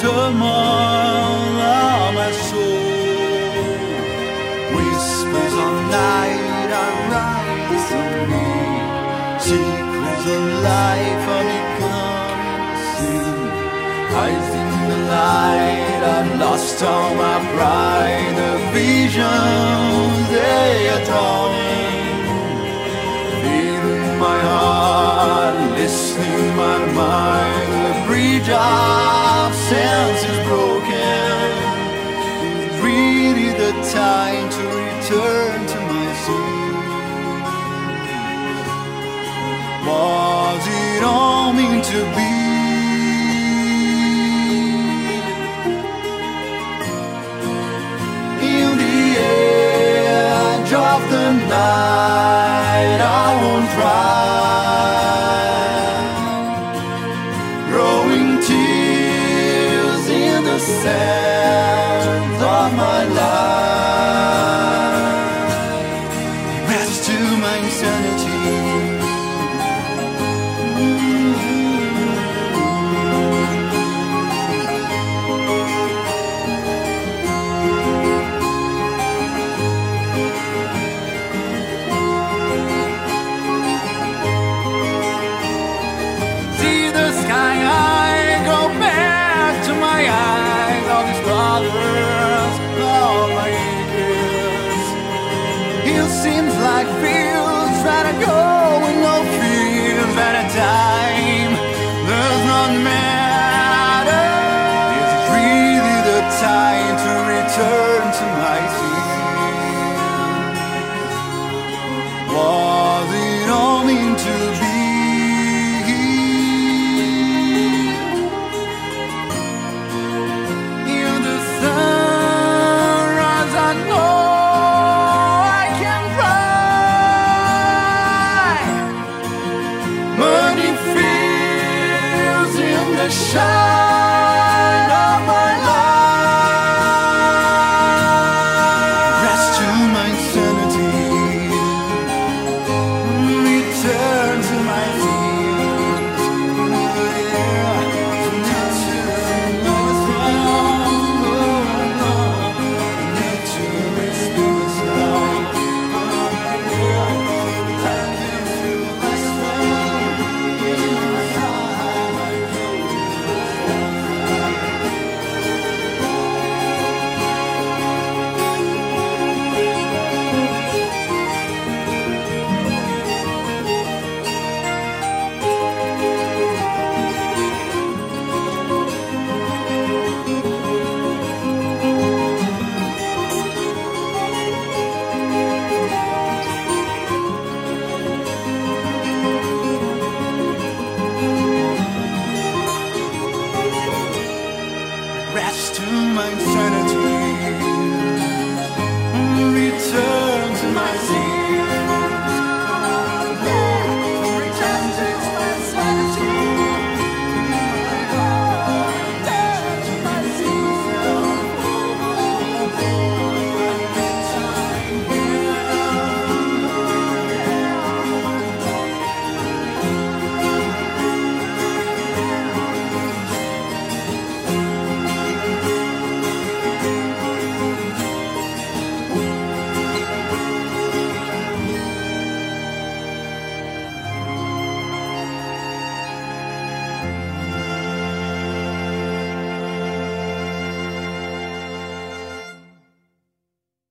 turmoil of my soul. Whispers of night are rising me. Secrets of life are becoming sin. Eyes in the light, I've lost all my pride. The visions, they are dawning. Feeling my heart, listening my mind. The bridge of sense is broken. It's really the time to return to my soul. Was it all meant to be? In the edge of the night, I won't cry. Growing tears in the sands of my life. Rest to my insanity. Seems like fields that are going no fields at a time. Does not matter. Is it really the time to return to my sea? Was it all meant to be? In the sunrise, I know. Shine of my